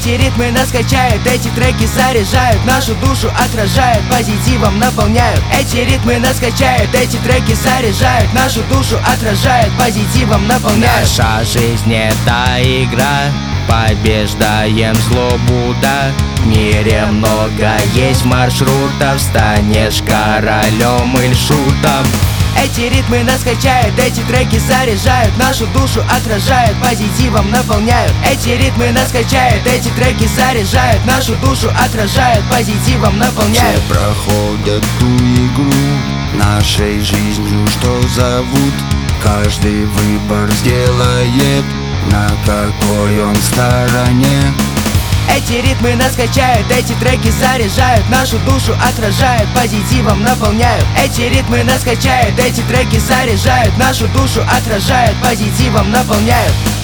Эти ритмы нас качают, эти треки заряжают нашу душу, отражают, позитивом наполняют. Эти ритмы нас качают, эти треки заряжают нашу душу, отражают, позитивом наполняют. Наша жизнь это игра, побеждаем злобу, да. В мире много есть маршрутов, станешь королем или шутом. Эти ритмы нас качают, эти треки заряжают нашу душу, отражают, позитивом наполняют. Эти ритмы нас качают, эти треки заряжают нашу душу, отражают, позитивом наполняют. Все проходят ту игру нашей жизнью, что зовут. Каждый выбор сделает, на какой он стороне. Эти ритмы нас качают, эти треки заряжают нашу душу, отражают, позитивом наполняют. Эти ритмы нас качают, эти треки заряжают нашу душу, отражают, позитивом наполняют.